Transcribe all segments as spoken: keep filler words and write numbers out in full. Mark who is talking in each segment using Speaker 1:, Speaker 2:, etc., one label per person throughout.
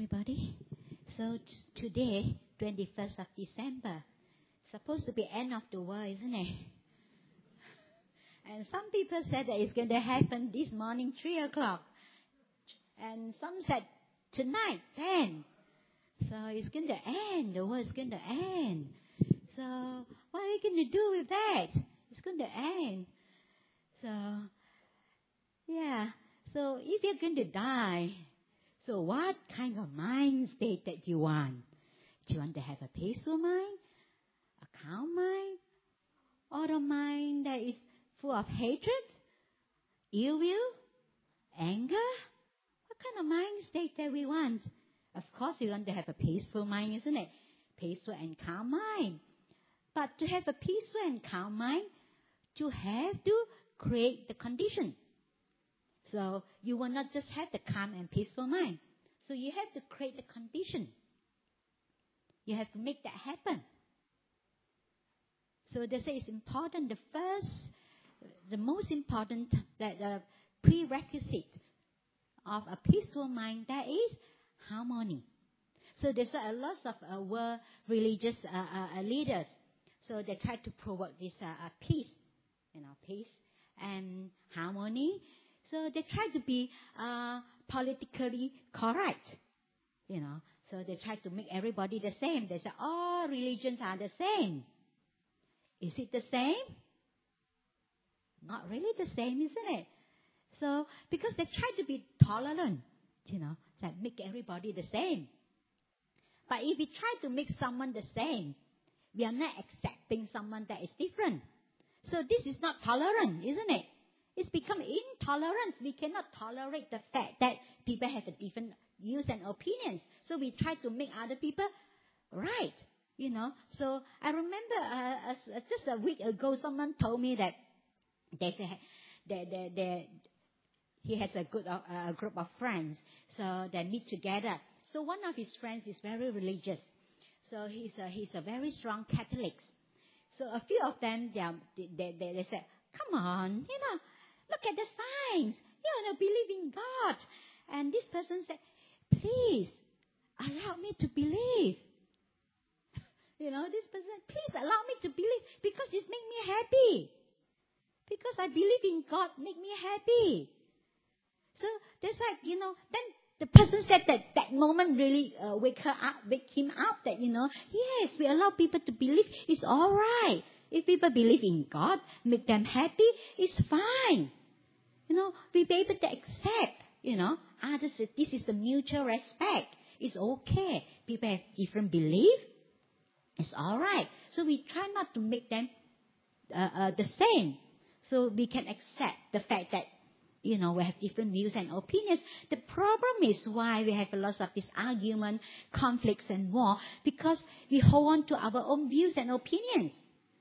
Speaker 1: everybody. So t- today, twenty-first of December, supposed to be end of the world, isn't it? And some people said that it's going to happen this morning, three o'clock. And some said tonight, ten. So it's going to end. The world is going to end. So what are you going to do with that? It's going to end. So, yeah. So if you're going to die, so what kind of mind state that you want? Do you want to have a peaceful mind, a calm mind, or a mind that is full of hatred, ill will, anger? What kind of mind state that we want? Of course, we want to have a peaceful mind, isn't it? Peaceful and calm mind. But to have a peaceful and calm mind, you have to create the condition. So you will not just have the calm and peaceful mind. So you have to create the condition. You have to make that happen. So they say it's important. The first, the most important, that the prerequisite of a peaceful mind, that is harmony. So there's a lot of uh, world religious uh, uh, leaders. So they try to promote this uh, uh, peace, you know, peace and harmony. So they try to be uh, politically correct, you know. So they try to make everybody the same. They say all religions are the same. Is it the same? Not really the same, isn't it? So because they try to be tolerant, you know, that make everybody the same. But if we try to make someone the same, we are not accepting someone that is different. So this is not tolerant, isn't it? It's become intolerance. We cannot tolerate the fact that people have a different views and opinions. So we try to make other people right, you know. So I remember uh, as, as just a week ago, someone told me that there's a, they, they, they, he has a good uh, a group of friends. So they meet together. So one of his friends is very religious. So he's a, he's a very strong Catholic. So a few of them, they, are, they, they, they said, come on, you know, look at the signs. You know, believe in God. And this person said, please, allow me to believe. You know, this person, please allow me to believe because it's make me happy. Because I believe in God, make me happy. So that's why, you know, then the person said that that moment really uh, wake her up, wake him up that, you know, yes, we allow people to believe. It's all right. If people believe in God, make them happy, it's fine. You know, we be able to accept, you know, others, this is the mutual respect. It's okay. People have different belief. It's all right. So we try not to make them uh, uh, the same. So we can accept the fact that, you know, we have different views and opinions. The problem is why we have a lot of this argument, conflicts and war, because we hold on to our own views and opinions.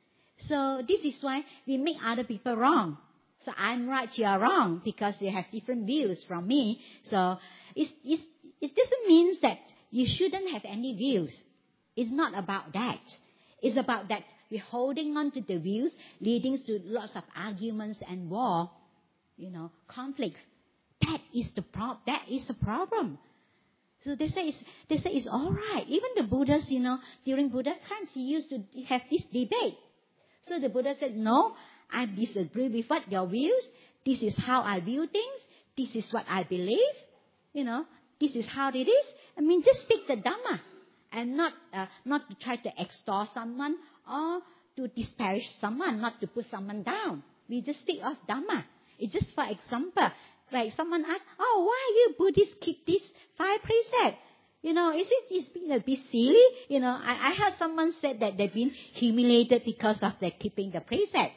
Speaker 1: So this is why we make other people wrong. So I'm right, you are wrong, because you have different views from me. So it's, it's, it doesn't mean that you shouldn't have any views. It's not about that. It's about that we're holding on to the views, leading to lots of arguments and war, you know, conflicts. That is the pro- That is the problem. So they say it's, they say it's all right. Even the Buddhas, you know, during Buddha's times, he used to have this debate. So the Buddha said, no, I disagree with what your views. This is how I view things. This is what I believe. You know, this is how it is. I mean, just speak the Dhamma. And not uh, not to try to extol someone or to disparage someone, not to put someone down. We just speak of Dhamma. It's just for example, like someone asks, oh, why you Buddhists keep these five precepts? You know, is it is it a bit silly? You know, I, I heard someone said that they've been humiliated because of their keeping the precept.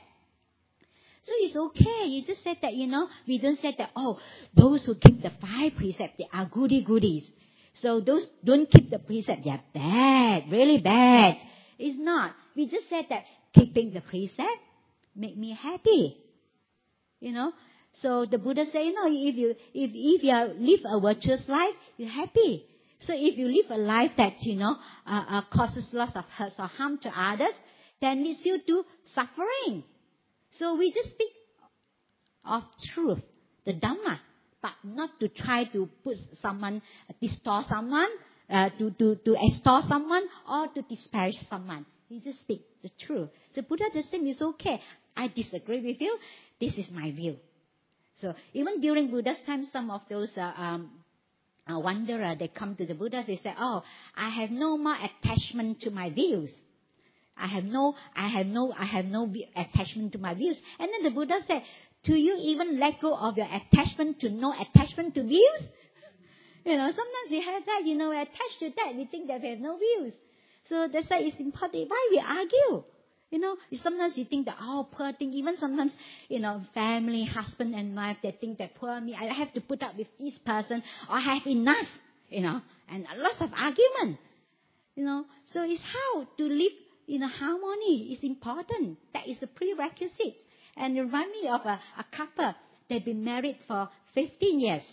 Speaker 1: So it's okay. You just said that, you know, we don't say that, oh, those who keep the five precepts, they are goody goodies. So those don't keep the precept, they are bad, really bad. It's not. We just said that keeping the precept make me happy. You know. So the Buddha said, you know, if you if if you live a virtuous life, you're happy. So if you live a life that, you know, uh, uh, causes lots of hurt or harm to others, then leads you to suffering. So we just speak of truth, the Dhamma, but not to try to put someone, distort someone, uh, to, to, to extort someone, or to disparage someone. He just speaks the truth. So Buddha just saying it's okay. I disagree with you. This is my view. So even during Buddha's time, some of those uh, um, uh, wanderers, they come to the Buddha, they say, oh, I have no more attachment to my views. I have no, I have no, I have no attachment to my views. And then the Buddha said, do you even let go of your attachment to no attachment to views? You know, sometimes we have that, you know, we're attached to that, we think that we have no views. So that's why it's important. Why we argue? You know, sometimes you think that, oh, poor thing. Even sometimes, you know, family, husband and wife, they think that poor me, I have to put up with this person, or I have enough, you know, and lots of argument. You know, so it's how to live in a harmony is important. That is a prerequisite. And it reminds me of a, a couple. They've been married for fifteen years.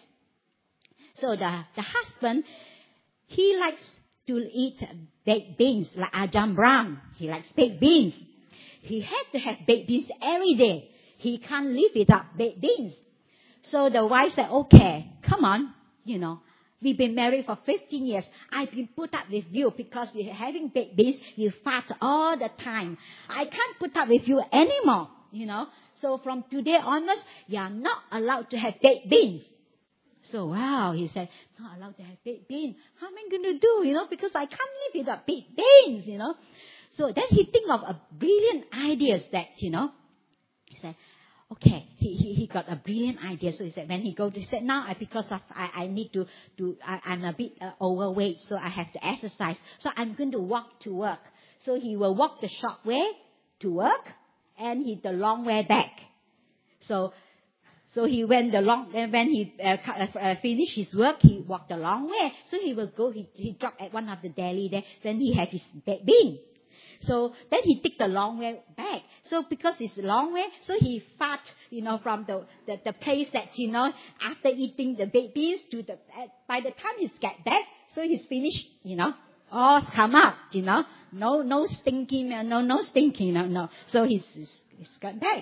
Speaker 1: So the, the husband, he likes to eat baked beans, like Ajahn Brahm. He likes baked beans. He had to have baked beans every day. He can't live without baked beans. So the wife said, okay, come on, you know. We've been married for fifteen years. I've been put up with you because you're having baked beans. You fast all the time. I can't put up with you anymore, you know. So from today onwards, you are not allowed to have baked beans. So, wow, he said, not allowed to have baked beans. How am I going to do, you know, because I can't live without baked beans, you know. So then he think of a brilliant ideas that, you know, he said, okay, he, he, he got a brilliant idea. So he said, when he go to, he said, now I, because of, I, I need to, to I, I'm a bit uh, overweight, so I have to exercise. So I'm going to walk to work. So he will walk the short way to work, and he the long way back. So, so he went the long, and when he uh, uh, finished his work, he walked the long way. So he will go, he, he dropped at one of the deli there, then he had his baked bean. So then he took the long way back. So because it's a long way, so he fought, you know, from the, the, the place that, you know, after eating the baked beans to the, by the time he's get back, so he's finished, you know, all come out, you know, no, no stinking, no, no stinking, no, no. So he's, he's, he's got back.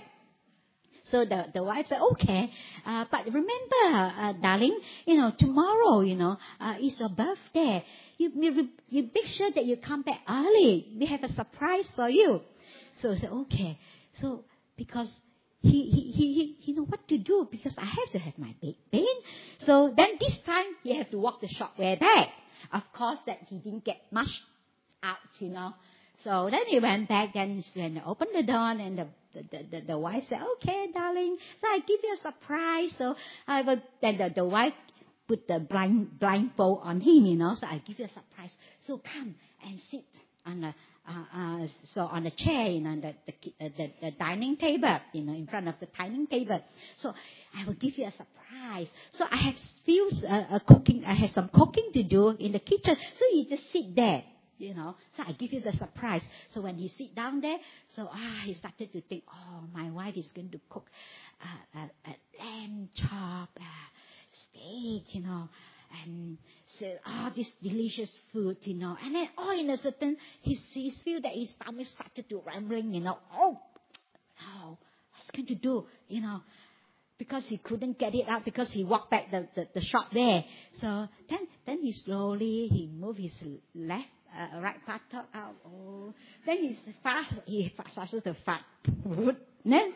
Speaker 1: So the, the wife said, okay, uh, but remember, uh, darling, you know, tomorrow, you know, uh, is your birthday. You, you, you make sure that you come back early. We have a surprise for you. So I said, okay. So, because he, he, he, he, he know what to do, because I have to have my baked bean. So then this time, he had to walk the short way back. Of course, that he didn't get much out, you know. So then he went back and when opened the door, and the the, the, the wife said, okay, darling, so I give you a surprise. So I will, then the, the wife put the blind blindfold on him, you know, so I give you a surprise. So come and sit on the uh, uh, so on the chair, you know, the the, the the dining table, you know, in front of the dining table. So I will give you a surprise. So I have few uh, uh, cooking. I have some cooking to do in the kitchen. So you just sit there. You know, so I give you the surprise. So when he sit down there, so ah, he started to think, oh, my wife is going to cook uh, a, a lamb chop, uh, steak, you know, and so all oh, this delicious food, you know. And then all in a certain, he he feel that his stomach started to rumbling, you know. Oh, oh, what's going to do, you know? Because he couldn't get it out because he walked back the, the, the short way. So then then he slowly he moved his left. Uh, right buttock out. Oh, then he's fast. He started to fart. Then,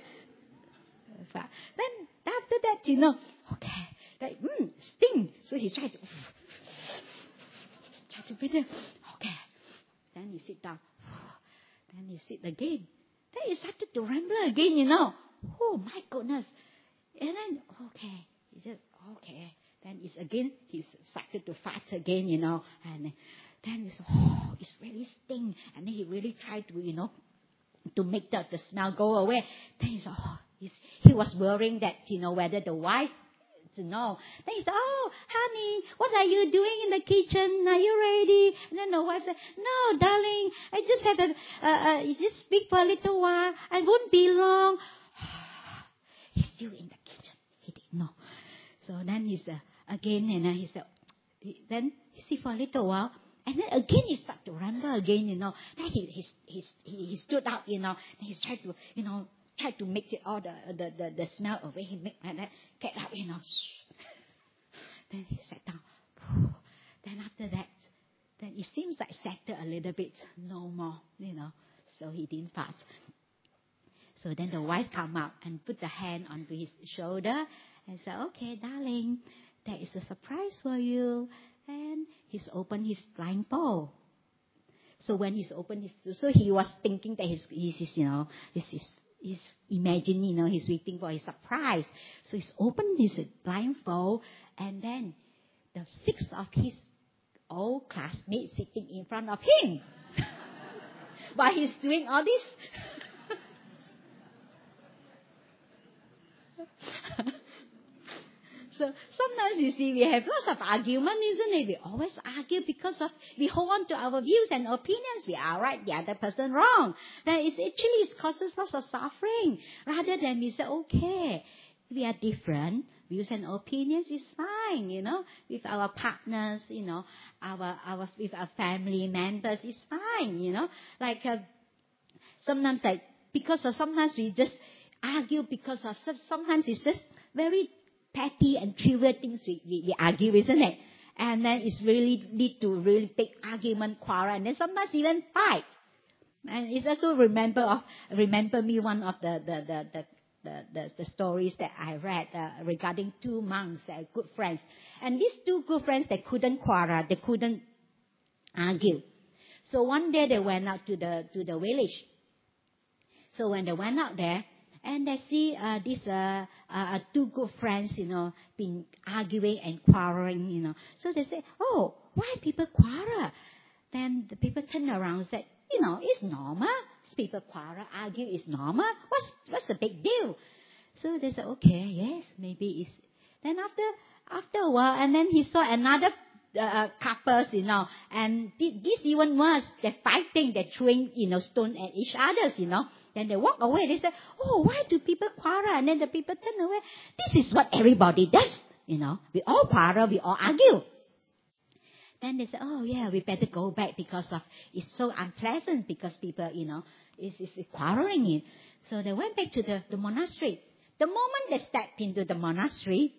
Speaker 1: fart. Then after that, you know, okay, like mm, sting. So he tried to try to breathe. Okay. Then he sit down. Then he sit again. Then he started to ramble again. You know. Oh my goodness. And then okay, he just okay. Then it's again. He started to fart again. You know, and. Then he said, oh, it's really sting. And then he really tried to, you know, to make the, the smell go away. Then he said, oh, he's, he was worrying that, you know, whether the wife to know. Then he said, oh, honey, what are you doing in the kitchen? Are you ready? And then the wife said, no, darling, I just have a, uh, uh, just speak for a little while. I won't be long. He's still in the kitchen. He didn't know. So then he said, again, and then he said, then he see for a little while. And then again he started to ramble again, you know. Then he he he he stood up, you know. And he tried to, you know, tried to make it all the the the, the smell away. He made like that, get up, you know. Then he sat down. Then after that, then it seems like settled a little bit. No more, you know. So he didn't fast. So then the wife come up and put the hand on his shoulder and said, okay, darling, there is a surprise for you. And he's opened his blindfold. So when he's opened his, so he was thinking that he's, he's you know, he's, he's, he's imagining, you know, he's waiting for his surprise. So he's opened his blindfold, and then the six of his old classmates sitting in front of him. While he's doing all this. So sometimes you see we have lots of argument, isn't it? We always argue because of we hold on to our views and opinions. We are right, the other person wrong. Then it's actually it causes lots of suffering. Rather than we say, okay, we are different. Views and opinions is fine, you know. With our partners, you know, our our with our family members is fine, you know. Like uh, sometimes like because of sometimes we just argue because of sometimes it's just very petty and trivial things we, we, we argue, isn't it? And then it's really lead to really big argument, quarrel, and then sometimes even fight. And it's also remember of remember me one of the the the the, the, the, the stories that I read uh, regarding two monks that are good friends. And these two good friends, they couldn't quarrel, they couldn't argue. So one day they went out to the to the village. So when they went out there, and they see uh, these uh, uh, two good friends, you know, been arguing and quarreling, you know. So they say, oh, why people quarrel? Then the people turn around and say, you know, it's normal. People quarrel, argue is normal. What's what's the big deal? So they say, okay, yes, maybe it's. Then after after a while, and then he saw another uh, couples, you know, and this even worse. They're fighting, they're throwing, you know, stone at each other, you know. Then they walk away. They say, oh, why do people quarrel? And then the people turn away. This is what everybody does. You know, we all quarrel, we all argue. Then they say, oh, yeah, we better go back because of it's so unpleasant because people, you know, is, is quarreling it. So they went back to the, the monastery. The moment they stepped into the monastery,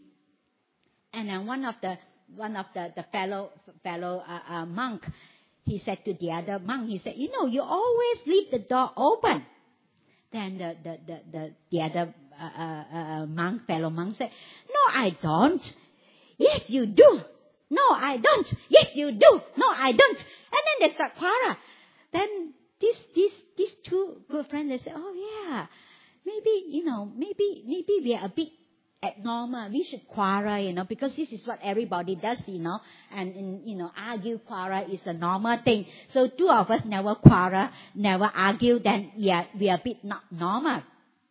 Speaker 1: and then one of the one of the, the fellow fellow uh, uh, monk, he said to the other monk, he said, you know, you always leave the door open. Then the the the the, the other uh, uh, uh, monk, fellow monk said, no, I don't. Yes, you do. No, I don't. Yes, you do. No, I don't. And then they start quarrel. Then these these these two good friends, they say, oh yeah, maybe you know, maybe maybe we are a bit abnormal. We should quarrel, you know, because this is what everybody does, you know, and, and you know, argue, quarrel is a normal thing. So two of us never quarrel, never argue, then we are we are a bit not normal.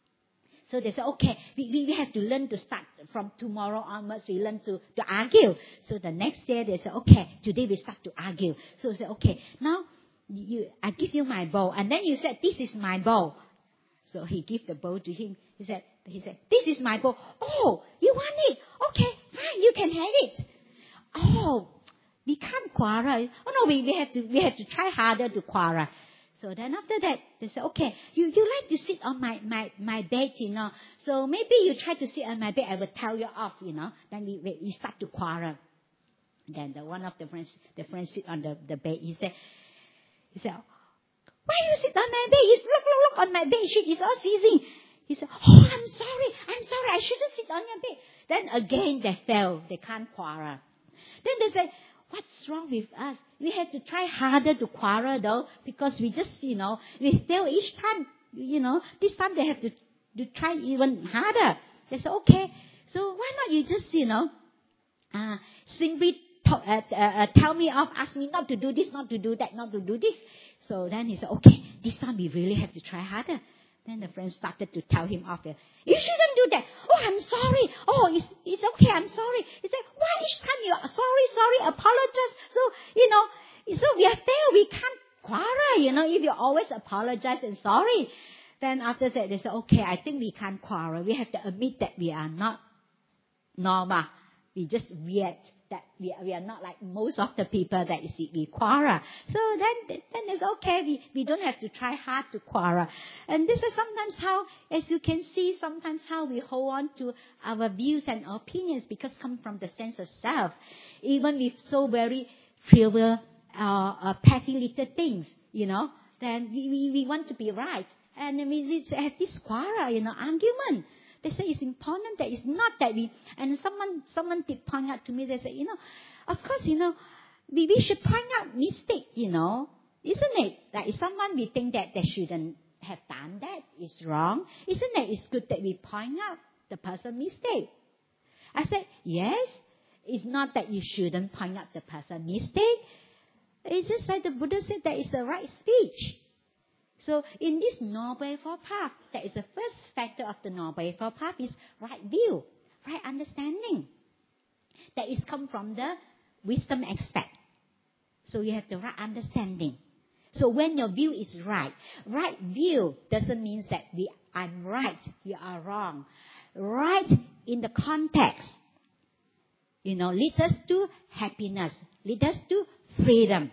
Speaker 1: So they say, okay, we, we have to learn to start from tomorrow onwards. We learn to, to argue. So the next day they say, okay, today we start to argue. So they say, okay, now you I give you my bowl, and then you said, this is my bowl. So he gave the bowl to him. He said, he said, this is my bowl. Oh, you want it? Okay, fine, you can have it. Oh, we can't quarrel. Oh no, we, we have to we have to try harder to quarrel. So then after that, they said, okay, you, you like to sit on my, my, my bed, you know. So maybe you try to sit on my bed, I will tell you off, you know. Then we, we, we start to quarrel. Then the one of the friends, the friends sit on the, the bed. He said, he said, why you sit on my bed? You look, look, look on my bed sheet. It's all seizing. He said, oh, I'm sorry. I'm sorry. I shouldn't sit on your bed. Then again they fell. They can't quarrel. Then they said, what's wrong with us? We have to try harder to quarrel though, because we just, you know, we fail each time, you know. This time they have to, to try even harder. They said, okay, so why not you just, you know, uh, simply talk, uh, uh, tell me off, ask me not to do this, not to do that, not to do this. So then he said, okay, this time we really have to try harder. Then the friend started to tell him off. You shouldn't do that. Oh, I'm sorry. Oh, it's, it's okay. I'm sorry. He said, why each time you are sorry, sorry, apologize? So, you know, so we are failed. We can't quarrel, you know, if you always apologize and sorry. Then after that, they said, okay, I think we can't quarrel. We have to admit that we are not normal. We just react that we, we are not like most of the people that is we quarrel. So then, then it's okay. We, we don't have to try hard to quarrel. And this is sometimes how, as you can see, sometimes how we hold on to our views and opinions because come from the sense of self. Even with so very trivial, uh, uh, petty little things, you know, then we, we, we want to be right. And we have this quarrel, you know, argument. They say it's important that it's not that we, and someone someone did point out to me, they say, you know, of course, you know, we, we should point out mistake, you know, isn't it? Like if someone we think that they shouldn't have done that, is wrong, isn't it? It's good that we point out the person's mistake. I said, yes, it's not that you shouldn't point out the person's mistake. It's just like the Buddha said that is the right speech. So in this Noble Eightfold Path, that is the first factor of the Noble Eightfold Path is right view, right understanding. That is come from the wisdom aspect. So you have the right understanding. So when your view is right, right view doesn't mean that we I'm right, you are wrong. Right in the context, you know, leads us to happiness, leads us to freedom.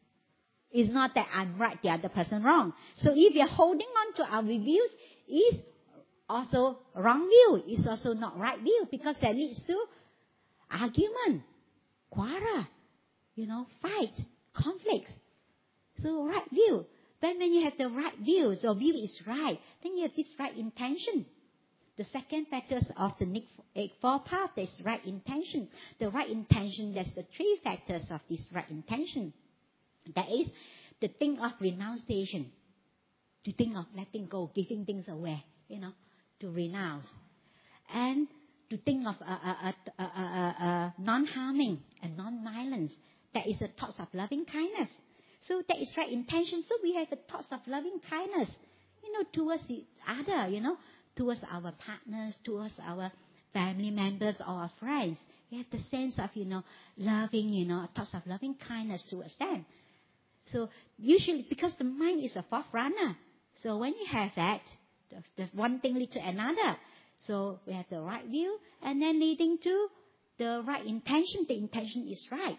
Speaker 1: It's not that I'm right, the other person wrong. So if you're holding on to our views, is also wrong view. It's also not right view because that leads to argument, quarrel, you know, fight, conflicts. So right view. Then when you have the right view, your view is right, then you have this right intention. The second factor of the Eightfold Path is right intention. The right intention, that's the three factors of this right intention. That is the thing of renunciation, to think of letting go, giving things away, you know, to renounce. And to think of uh, uh, uh, uh, uh, uh, non-harming and non-violence. That is the thoughts of loving kindness. So that is right intention. So we have the thoughts of loving kindness, you know, towards the other, you know, towards our partners, towards our family members or our friends. We have the sense of, you know, loving, you know, thoughts of loving kindness towards them. So usually, because the mind is a forerunner, so when you have that, the, the one thing leads to another. So we have the right view, and then leading to the right intention. The intention is right.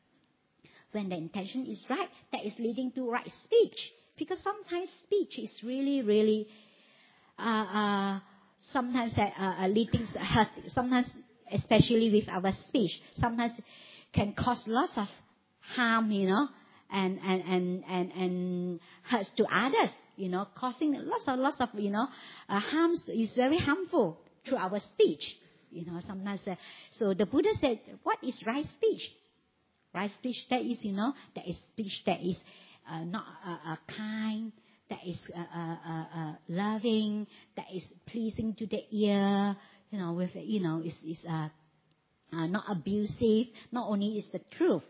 Speaker 1: When the intention is right, that is leading to right speech. Because sometimes speech is really, really, uh, uh, sometimes uh, uh, leading, uh, sometimes especially with our speech, sometimes can cause lots of harm, you know. And, and, and, and, and hurts to others, you know, causing lots of, lots of, you know, uh, harms is very harmful through our speech, you know, sometimes. Uh, so the Buddha said, what is right speech? Right speech, that is, you know, that is speech that is uh, not uh, uh, kind, that is uh, uh, uh, uh, loving, that is pleasing to the ear, you know, with, you know, is, is uh, uh, not abusive, not only is the truth.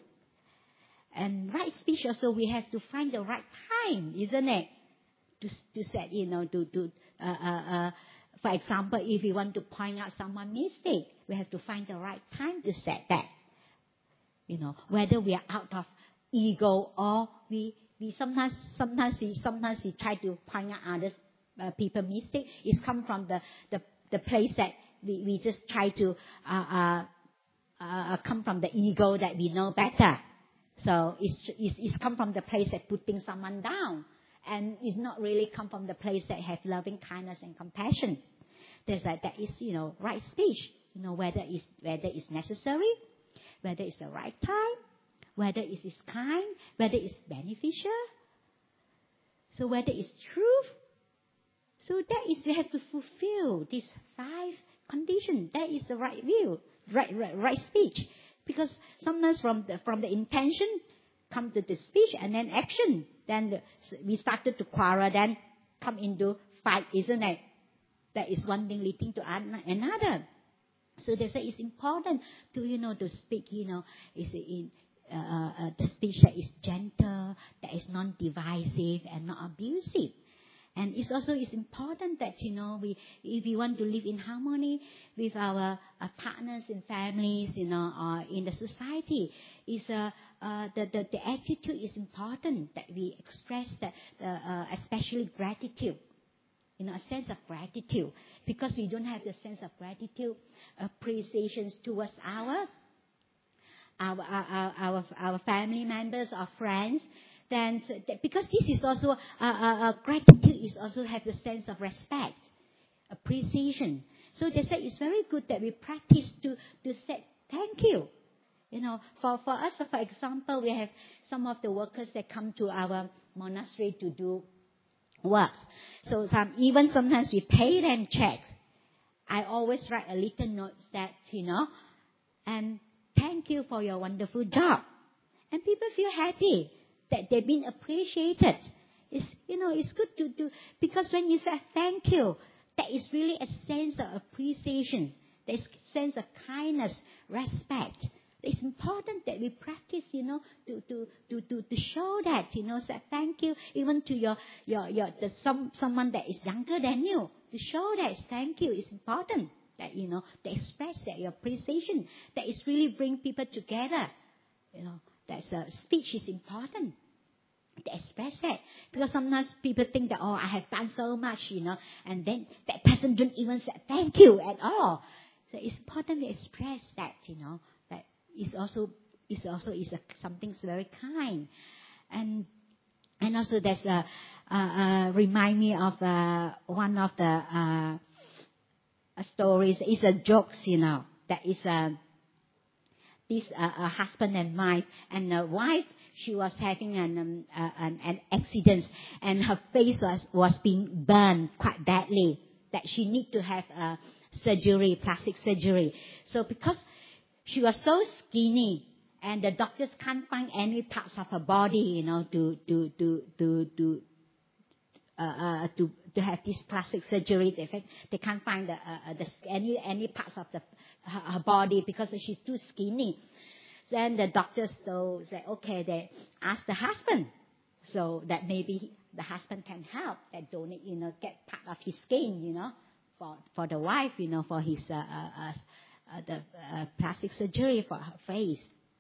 Speaker 1: And right speech also, we have to find the right time, isn't it? To to set, you know, to to uh, uh, uh, for example, if we want to point out someone's mistake, we have to find the right time to set that. You know, whether we are out of ego or we we sometimes sometimes we sometimes we try to point out others uh, people's mistake. It's come from the the the place that we we just try to uh, uh, uh, come from the ego that we know better. So it's, it's, it's come from the place that putting someone down. And it's not really come from the place that have loving kindness and compassion. There's like, that is, you know, right speech. You know, whether it's, whether it's necessary, whether it's the right time, whether it is kind, whether it's beneficial. So whether it's truth. So that is, you have to fulfill these five conditions. That is the right view, right, right, right speech. Because sometimes from the, from the intention come to the speech and then action. Then the, we started to quarrel, then come into fight, isn't it? That is one thing leading to another. So they say it's important to, you know, to speak, you know, is in uh, uh, the speech that is gentle, that is non-divisive and not abusive. And it's also it's important that, you know, we if we want to live in harmony with our uh, partners and families, you know, or in the society, is uh, uh, the, the the attitude is important that we express that, uh, uh, especially gratitude, you know, a sense of gratitude. Because we don't have the sense of gratitude, appreciation towards our our our our, our family members or friends, then because this is also uh, uh, gratitude is also have the sense of respect, appreciation. So they say it's very good that we practice to to say thank you. You know, for, for us, for example, we have some of the workers that come to our monastery to do work. So some, even sometimes we pay them check. I always write a little note that, you know, and thank you for your wonderful job. And people feel happy that they've been appreciated. It's, you know, it's good to do, because when you say thank you, there is really a sense of appreciation. There's a sense of kindness, respect. It's important that we practice, you know, to, to, to, to, to show that, you know, say thank you, even to your, your, your, the, some, someone that is younger than you. To show that thank you is important. That, you know, to express that your appreciation, that is really bring people together. You know, that's a speech is important. To express that. Because sometimes people think that, oh, I have done so much, you know, and then that person don't even say thank you at all. So it's important to express that, you know. Is also is also is a, something very kind, and and also there's a, a, a remind me of uh, one of the uh, stories. It's a jokes, you know. That is a this uh, a husband and wife, and the wife she was having an um, uh, an, an accident, and her face was was being burned quite badly. That she need to have a surgery, plastic surgery. So because she was so skinny, and the doctors can't find any parts of her body, you know, to to to to to uh, uh, to to have this plastic surgery. They they can't find the, uh, the any any parts of the her, her body because she's too skinny. Then the doctors so say, okay, they ask the husband, so that maybe the husband can help, that donate, you know, get part of his skin, you know, for for the wife, you know, for his uh, uh, uh Uh, the uh, plastic surgery for her face.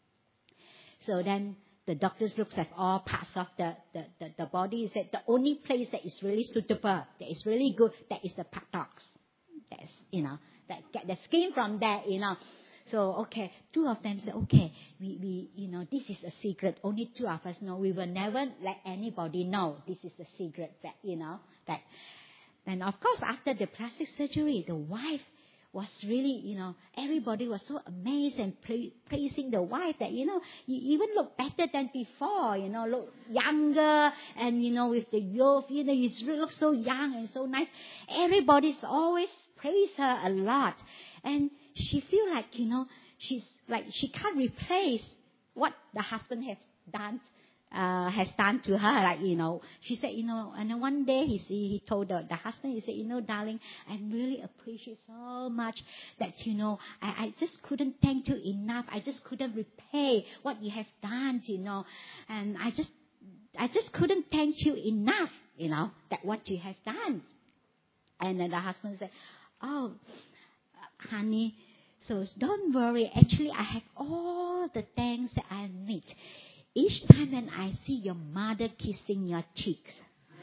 Speaker 1: So then the doctors looks at all parts of the, the, the, the body. Said the only place that is really suitable, that is really good, that is the buttocks. That's, you know, that get the skin from that, you know. So, okay, two of them said, okay, we, we, you know, this is a secret. Only two of us know. We will never let anybody know. This is a secret that, you know, that. And of course, after the plastic surgery, the wife was really, you know, everybody was so amazed and pra- praising the wife that, you know, you even look better than before, you know, look younger, and, you know, with the youth, you know, you look so young and so nice. Everybody's always praise her a lot. And she feel like, you know, she's like, she can't replace what the husband has done Uh, has done to her, like, you know, she said, you know, and then one day he he told the, the husband, he said, you know, darling, I really appreciate so much that, you know, I, I just couldn't thank you enough. I just couldn't repay what you have done, you know, and I just, I just couldn't thank you enough, you know, that what you have done. And then the husband said, oh, honey, so don't worry. Actually, I have all the thanks that I need. Each time when I see your mother kissing your cheeks,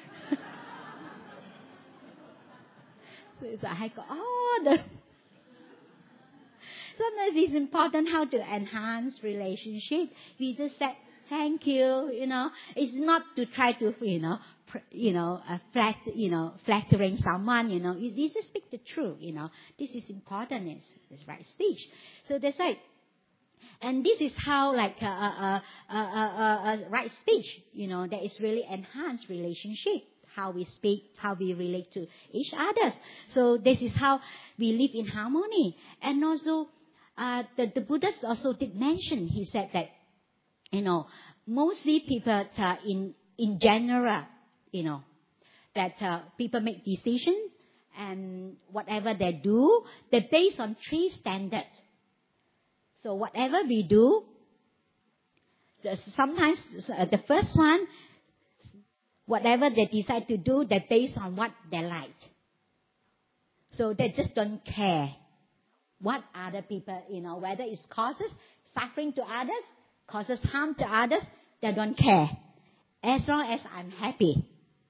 Speaker 1: so I go, oh, the. Sometimes it's important how to enhance relationship. We just say thank you, you know. It's not to try to, you know, pr- you know, uh, flat, you know, flattering someone, you know. You, you just speak the truth, you know. This is important. It's, it's right speech. So that's right. And this is how, like, a, a, a, a, a right speech, you know, that is really enhanced relationship. How we speak, how we relate to each other. So this is how we live in harmony. And also, uh, the, the Buddha also did mention, he said that, you know, mostly people uh, in in general, you know, that uh, people make decisions, and whatever they do, they're based on three standards. So whatever we do, sometimes the first one, whatever they decide to do, they're based on what they like. So they just don't care what other people, you know, whether it causes suffering to others, causes harm to others, they don't care. As long as I'm happy.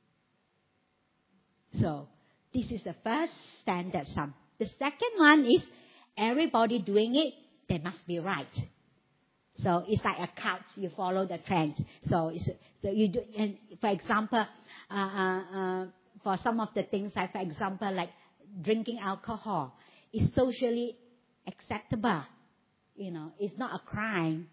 Speaker 1: So this is the first standard sum. The second one is everybody doing it, they must be right. So it's like a couch. You follow the trend. So, it's, so you do. And for example, uh, uh, uh, for some of the things, like for example, like drinking alcohol, is socially acceptable. You know, it's not a crime.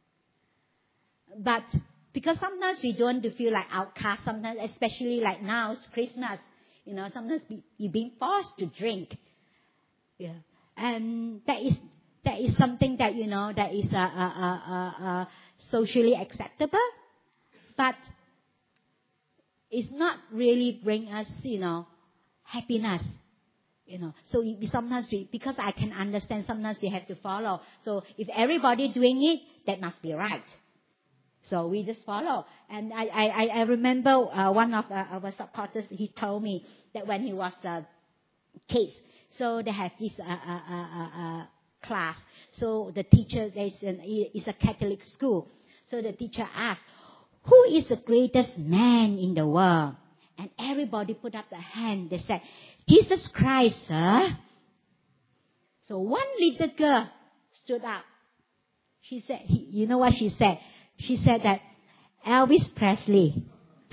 Speaker 1: But because sometimes we don't feel like outcast. Sometimes, especially like now, it's Christmas. You know, sometimes you're being forced to drink. Yeah, and that is that is something that, you know, that is uh, uh, uh, uh, socially acceptable, but it's not really bring us, you know, happiness. You know, so we, sometimes we, because I can understand, sometimes we have to follow. So if everybody doing it, that must be right. So we just follow. And I I, I remember uh, one of uh, our supporters, he told me that when he was a kid, so they have this uh, uh, uh, uh, class. So the teacher, is an, is a Catholic school. So the teacher asked, who is the greatest man in the world? And everybody put up their hand. They said, Jesus Christ, sir. So one little girl stood up. She said, you know what she said? She said that Elvis Presley.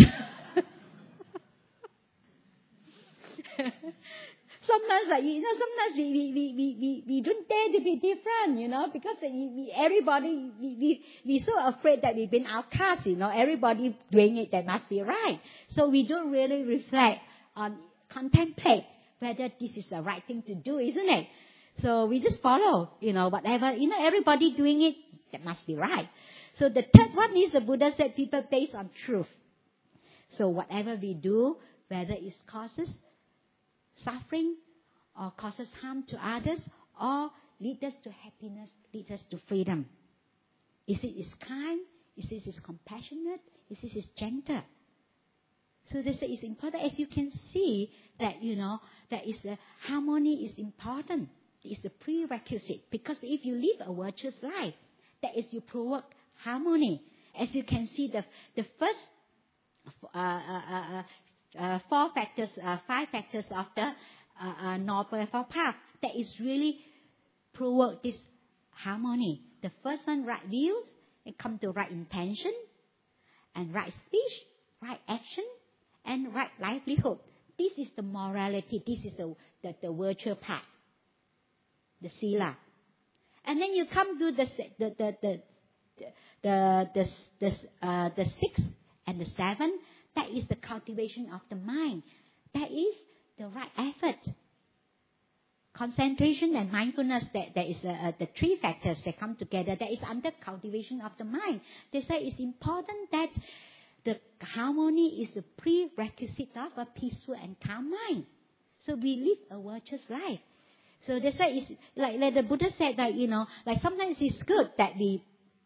Speaker 1: Sometimes, like, you know, sometimes we, we, we, we, we don't dare to be different, you know, because we, we, everybody, we, we, we're so afraid that we've been outcast, you know, everybody doing it, that must be right. So we don't really reflect on, contemplate whether this is the right thing to do, isn't it? So we just follow, you know, whatever, you know, everybody doing it, that must be right. So the third one is the Buddha said people based on truth. So whatever we do, whether it causes suffering or causes harm to others or leads us to happiness, leads us to freedom. Is it is kind? Is it is compassionate? Is it is gentle? So they say it's important, as you can see, that, you know, that is a, harmony is important. It's a prerequisite, because if you live a virtuous life, that is, you provoke harmony. As you can see, the the first uh, uh, uh, uh, four factors, uh, five factors of the uh, uh, Noble Path, that is really provoke this harmony. The first one, right views, it comes to right intention, and right speech, right action, and right livelihood. This is the morality. This is the the, the virtual path, the sila. And then you come to the the the the the the the, uh, the sixth and the seventh. That is the cultivation of the mind. That is the right effort. Concentration and mindfulness, that there is uh, the three factors that come together. That is under cultivation of the mind. They say it's important that the harmony is the prerequisite of a peaceful and calm mind. So we live a virtuous life. So they say it's like, like the Buddha said that, you know, like sometimes it's good that we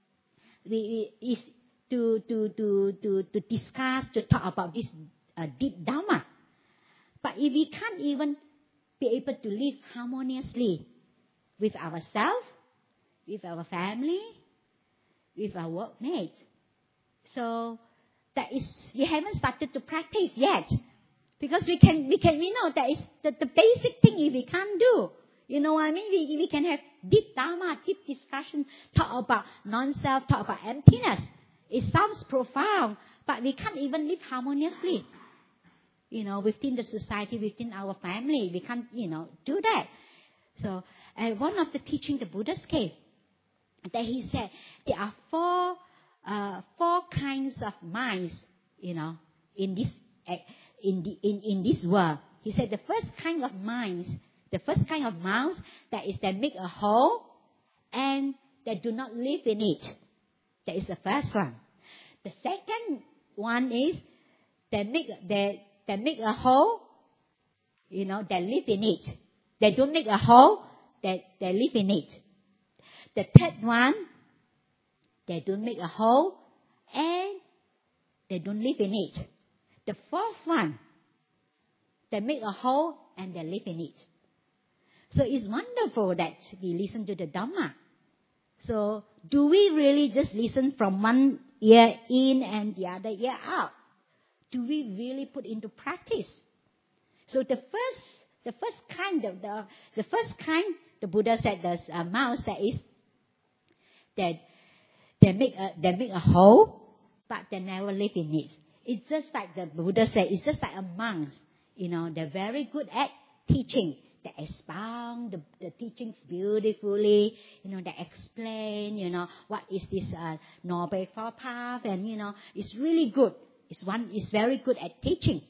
Speaker 1: we is to to to to to discuss, to talk about this uh, deep Dharma. But if we can't even be able to live harmoniously with ourselves, with our family, with our workmates, so that is, we haven't started to practice yet, because we can we can we know that is the, the basic thing if we can't do. You know what I mean? We we can have deep Dharma, deep discussion, talk about non-self, talk about emptiness. It sounds profound, but we can't even live harmoniously. You know, within the society, within our family, we can't, you know, do that. So, uh, one of the teaching the Buddha gave, that he said there are four, uh, four kinds of minds, you know, in this, uh, in the in in this world. He said the first kind of minds, the first kind of minds, that is that make a whole, and that do not live in it. That is the first one. The second one is that make that that make a whole, you know, that live in it. They don't make a whole, that they live in it. The third one, they don't make a whole, and they don't live in it. The fourth one, they make a whole and they live in it. So it's wonderful that we listen to the Dhamma. So do we really just listen from one ear in and the other ear out? Do we really put into practice? So the first, the first kind of the the first kind, the Buddha said, the uh, mouse that is that they make a, they make a hole, but they never live in it. It's just like the Buddha said, it's just like a monk. You know, they're very good at teaching. They expound the, the teachings beautifully. You know, they explain, you know, what is this uh, Noble Four Path, and, you know, it's really good. It's one is very good at teaching.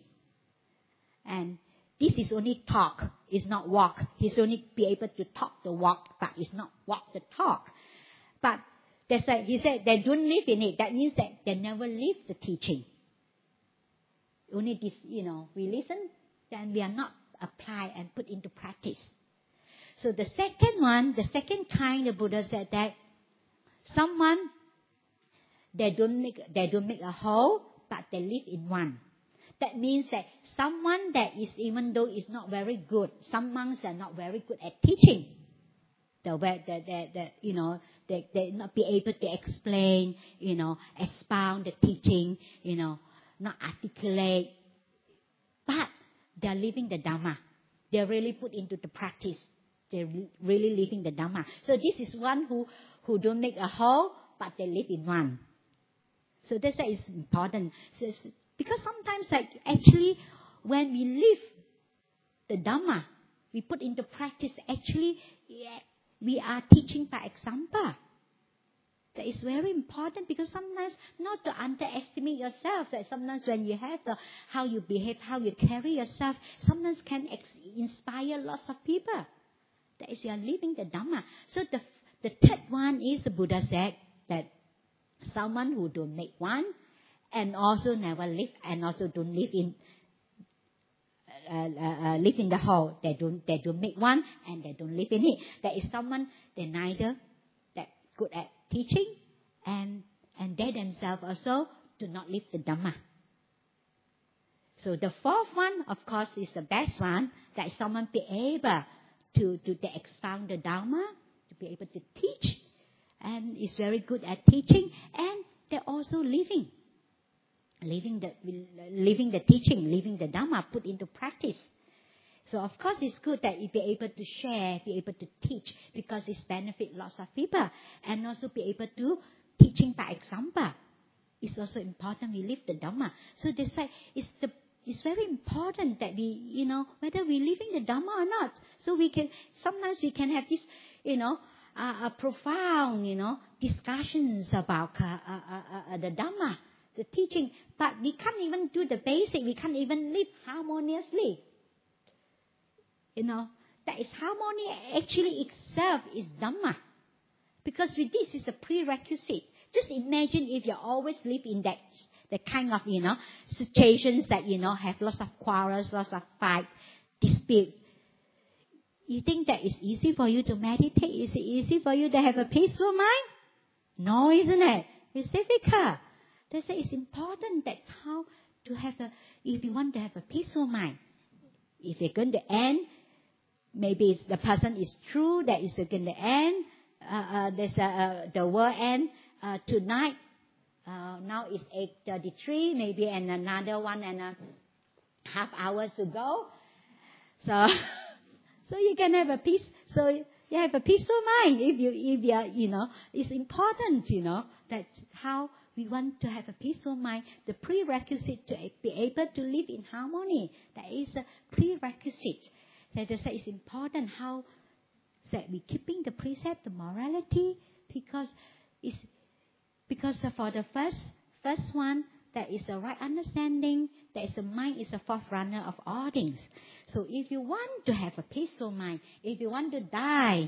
Speaker 1: And this is only talk, it's not walk. He's only be able to talk the walk, but it's not walk the talk. But they said, he said they don't live in it. That means that they never live the teaching. Only this, you know, we listen, then we are not apply and put into practice. So the second one, the second kind, the Buddha said that someone, they don't make, they don't make a whole, but they live in one. That means that someone that is, even though is not very good, some monks are not very good at teaching. The way that, that, that, you know, they, they not be able to explain, you know, expound the teaching, you know, not articulate. But they're living the Dhamma. They're really put into the practice. They're really living the Dhamma. So this is one who, who don't make a whole, but they live in one. So that's why it's important. So it's, because sometimes, like, actually, when we live the Dhamma, we put into practice, actually, yeah, we are teaching by example. That is very important, because sometimes not to underestimate yourself. That sometimes when you have the how you behave, how you carry yourself, sometimes can ex- inspire lots of people. That is, you are living the Dhamma. So the the third one is, the Buddha said that someone who don't make one, and also never live, and also don't live in uh, uh, uh, live in the whole. They don't they don't make one, and they don't live in it. That is someone they neither that good at teaching, and and they themselves also do not live the Dhamma. So the fourth one, of course, is the best one, that someone be able to, to, to expound the Dhamma, to be able to teach, and is very good at teaching, and they're also living. Living the, living the teaching, living the Dhamma, put into practice. So of course it's good that you be able to share, be able to teach, because it's benefit lots of people. And also be able to teaching by example. It's also important we live the Dhamma. So they say it's the it's very important that we, you know, whether we living the Dhamma or not. So we can, sometimes we can have this, you know, uh, a profound, you know, discussions about uh, uh, uh, uh, the Dhamma, the teaching. But we can't even do the basic. We can't even live harmoniously. You know, that is harmony actually itself is Dhamma. Because with this is a prerequisite. Just imagine if you always live in that, that kind of, you know, situations that, you know, have lots of quarrels, lots of fight, disputes. You think that it's easy for you to meditate? Is it easy for you to have a peaceful mind? No, isn't it? It's difficult. That's why it's important that how to have a, if you want to have a peaceful mind, if you're going to end, maybe it's, the person is true that it's going to end. Uh, uh, there's a, uh, the world end uh, tonight. Uh, now it's eight thirty-three, maybe, and another one and a half hours to go. So, so you can have a peace. So you have a peaceful mind. If you, if you, are, you know, it's important, you know, that how we want to have a peaceful mind. The prerequisite to be able to live in harmony. That is a prerequisite. That is, it's important how that we keeping the precept, the morality, because it's because for the first first one, that is the right understanding, that is the mind is the forerunner of all things. So if you want to have a peaceful mind, if you want to die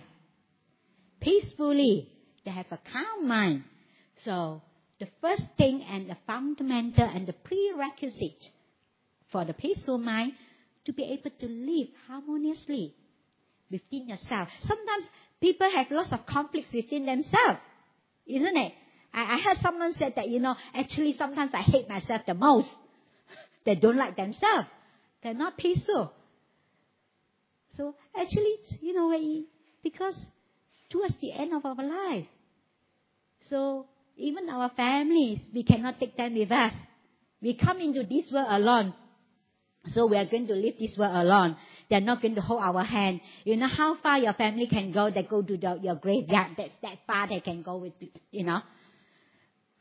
Speaker 1: peacefully, to have a calm mind, so the first thing and the fundamental and the prerequisite for the peaceful mind to be able to live harmoniously within yourself. Sometimes people have lots of conflicts within themselves, isn't it? I, I heard someone said that, you know, actually sometimes I hate myself the most. They don't like themselves. They're not peaceful. So actually, you know, because towards the end of our life, so even our families, we cannot take them with us. We come into this world alone. So we are going to leave this world alone. They're not going to hold our hand. You know how far your family can go? They go to the, your graveyard. That's that far they can go with, you know.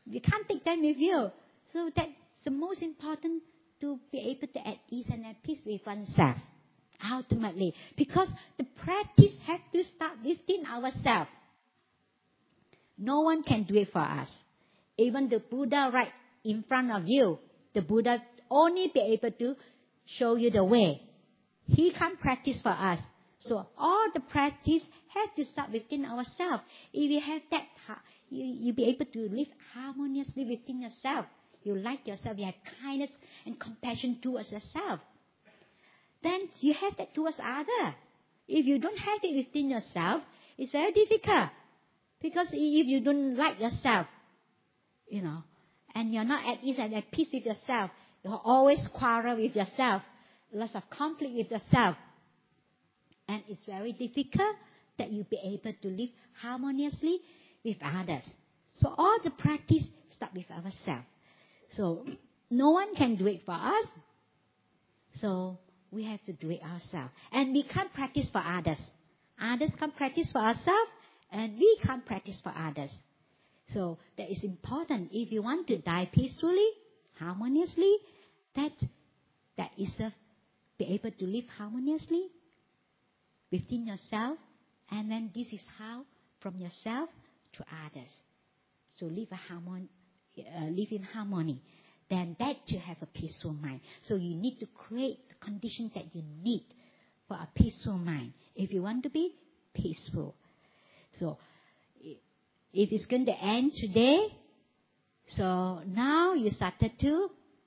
Speaker 1: You can't take them with you. So that's the most important, to be able to at ease and at peace with oneself, ultimately. Because the practice has to start within ourselves. No one can do it for us. Even the Buddha right in front of you, the Buddha only be able to show you the way. He can't practice for us. So all the practice has to start within ourselves. If you have that, you, you'll be able to live harmoniously within yourself. You like yourself, you have kindness and compassion towards yourself. Then you have that towards others. If you don't have it within yourself, it's very difficult. Because if you don't like yourself, you know, and you're not at ease and at peace with yourself, you'll always quarrel with yourself, lots of conflict with yourself. And it's very difficult that you be able to live harmoniously with others. So all the practice starts with ourselves. So no one can do it for us. So we have to do it ourselves. And we can't practice for others. Others can't practice for ourselves, and we can't practice for others. So that is important. If you want to die peacefully, harmoniously, that that is a, be able to live harmoniously within yourself, and then this is how from yourself to others. So live a harmon, uh, live in harmony. Then that to have a peaceful mind. So you need to create the conditions that you need for a peaceful mind. If you want to be peaceful. So if it's going to end today, so now you started to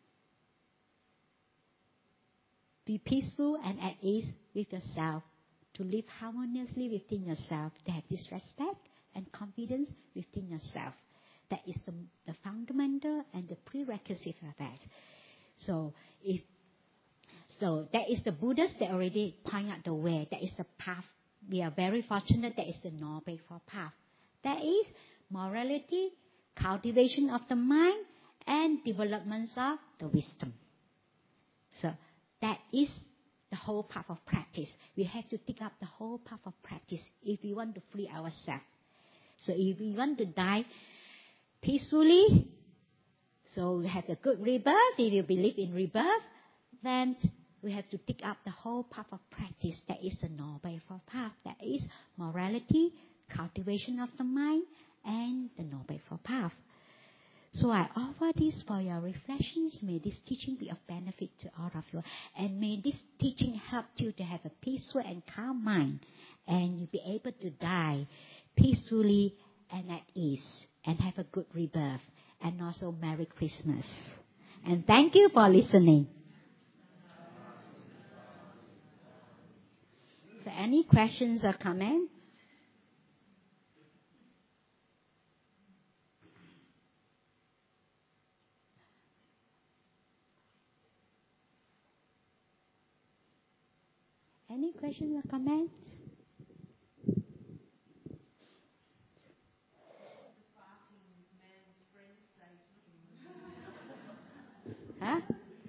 Speaker 1: be peaceful and at ease with yourself, to live harmoniously within yourself, to have this respect and confidence within yourself. That is the, the fundamental and the prerequisite of that. So if so, that is the Buddhists that already point out the way. That is the path. We are very fortunate. That is the Noble Four Path. That is morality, cultivation of the mind, and development of the wisdom. So that is the whole path of practice. We have to take up the whole path of practice if we want to free ourselves. So if we want to die peacefully, so we have a good rebirth. If you believe in rebirth, then we have to take up the whole path of practice. That is the Noble Four Path. That is morality, cultivation of the mind, and the Noble Four Path. So I offer this for your reflections. May this teaching be of benefit to all of you. And may this teaching help you to have a peaceful and calm mind. And you'll be able to die peacefully and at ease. And have a good rebirth. And also Merry Christmas. And thank you for listening. So any questions or comments? Any questions or comments? Huh?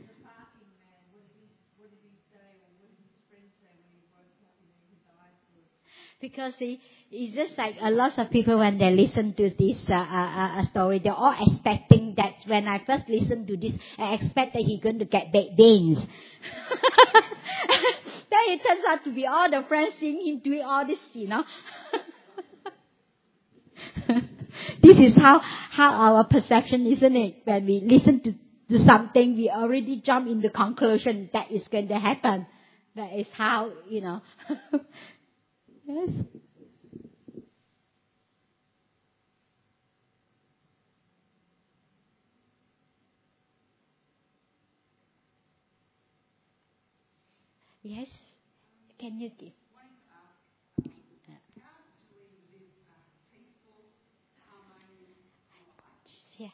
Speaker 1: Because he, it's just like a lot of people when they listen to this uh, uh, uh, story, they're all expecting that when I first listened to this, I expect that he's going to get baked beans. Then it turns out to be all the friends seeing him doing all this, you know. This is how, how our perception, isn't it? When we listen to, to something, we already jump in the conclusion that is going to happen. That is how, you know. Yes. Yes. Can you give? Yeah.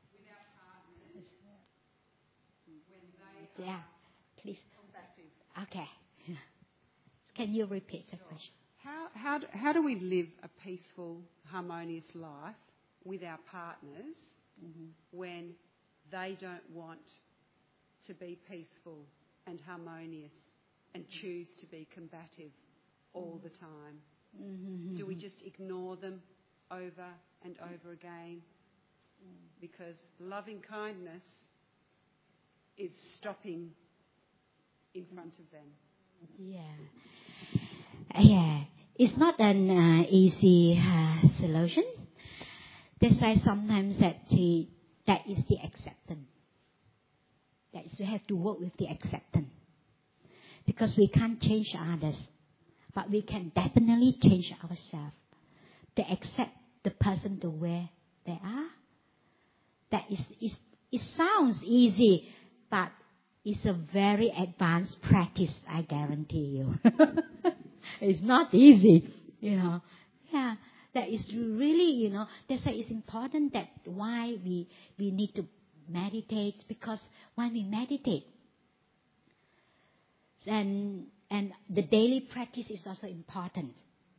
Speaker 1: Yeah. Please. Okay. Can you repeat the question?
Speaker 2: How how do, how do we live a peaceful, harmonious life with our partners mm-hmm. when they don't want to be peaceful and harmonious and choose to be combative all the time?
Speaker 1: Mm-hmm.
Speaker 2: Do we just ignore them over and over again? because loving kindness is stopping in front of them.
Speaker 1: Yeah. Yeah. It's not an uh, easy uh, solution. That's why sometimes that the, that is the acceptance. That is, we have to work with the acceptance. Because we can't change others. But we can definitely change ourselves. To accept the person the way they are. That is, is it sounds easy, but it's a very advanced practice, I guarantee you. It's not easy, you know. Yeah, that is really, you know, that's why it's important that why we, we need to meditate, because when we meditate, and, and the daily practice is also important.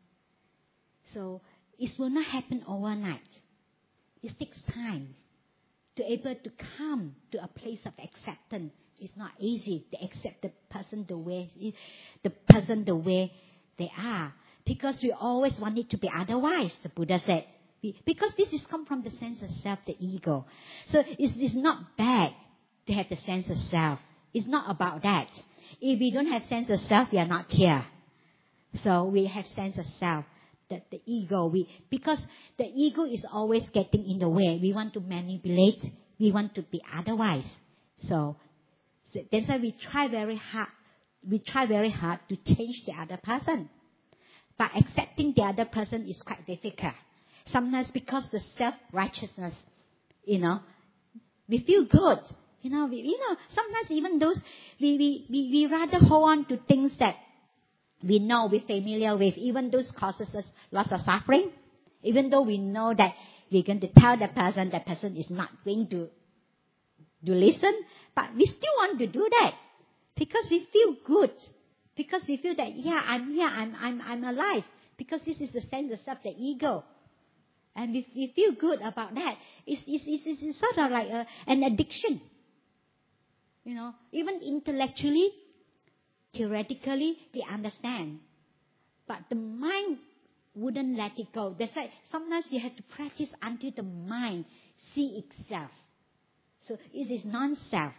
Speaker 1: So it will not happen overnight. It takes time to able to come to a place of acceptance. It's not easy to accept the person the way the person the way they are, because we always want it to be otherwise. The Buddha said, because this is come from the sense of self, the ego. So it's, it's not bad to have the sense of self. It's not about that. If we don't have sense of self, we are not here. So we have sense of self. The, the ego, we because the ego is always getting in the way. We want to manipulate. We want to be otherwise. So, so that's why we try very hard. We try very hard to change the other person. But accepting the other person is quite difficult. Sometimes because the self-righteousness, you know, we feel good. You know, we, you know, sometimes even those we we we, we rather hold on to things that we know, we're familiar with, even those causes us lots of suffering. Even though we know that we're going to tell the person, that person is not going to, to listen, but we still want to do that. Because we feel good. Because we feel that, yeah, I'm here, I'm I'm I'm alive. Because this is the sense of self, the ego. And we, we feel good about that. It's, it's, it's, it's sort of like a, an addiction. You know, even intellectually, theoretically, we understand. But the mind wouldn't let it go. That's why sometimes you have to practice until the mind see itself. So it is non-self.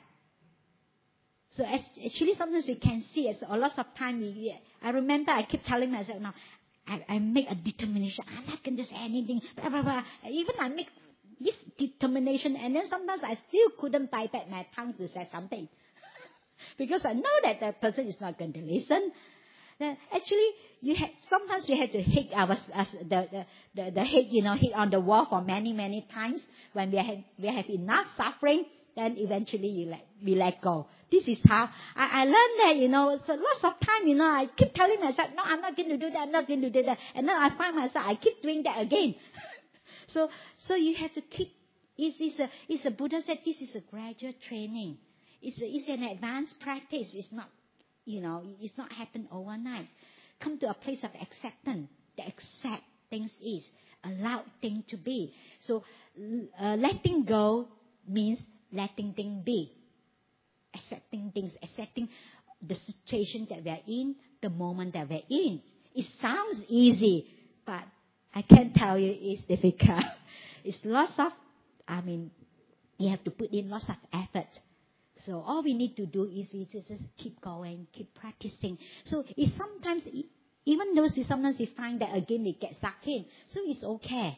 Speaker 1: So as, actually sometimes we can see it. So a lot of time, we, I remember I keep telling myself, no, I, I make a determination. I'm not going to say anything. Blah, blah, blah. Even I make this determination, and then sometimes I still couldn't buy back my tongue to say something. Because I know that the person is not going to listen. Then actually, you have, sometimes you have to hit our uh, the, the the the head, you know, hit on the wall for many many times. When we have we have enough suffering, then eventually you let we let go. This is how I, I learned that, you know. So lots of time, you know, I keep telling myself, no, I'm not going to do that. I'm not going to do that, and then I find myself I keep doing that again. so so you have to keep. It's, it's a it's a Buddha said this is a gradual training. It's, a, it's an advanced practice. It's not, you know, it's not happen overnight. Come to a place of acceptance. The accept things is, allow things to be. So uh, letting go means letting things be. Accepting things, accepting the situation that we're in, the moment that we're in. It sounds easy, but I can tell you it's difficult. It's lots of, I mean, you have to put in lots of effort. So all we need to do is we just keep going, keep practicing. So it's sometimes, even though sometimes we find that again we get sucked in, so it's okay.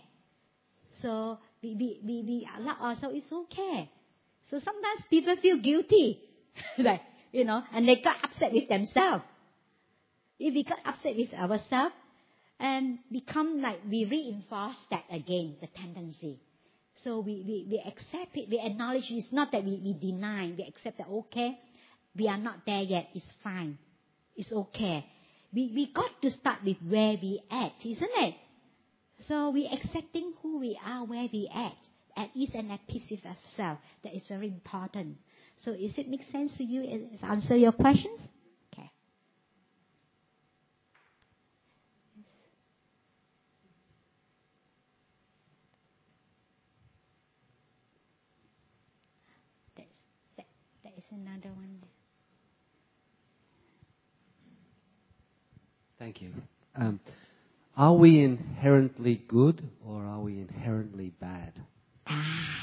Speaker 1: So we we we, we allow ourselves, it's okay. So sometimes people feel guilty, like, you know, and they got upset with themselves. If we got upset with ourselves, and become like we reinforce that again, the tendency. So we, we, we accept it, we acknowledge it. It's not that we, we deny, we accept that, okay, we are not there yet, it's fine, it's okay. We, we got to start with where we at, isn't it? So we accepting who we are, where we at, at ease and at peace with ourselves. That is very important. So does it make sense to you? Does it answer your questions? Okay. That's, that, that is another one.
Speaker 3: Thank you. Um, are we inherently good or are we inherently bad?
Speaker 1: Ah.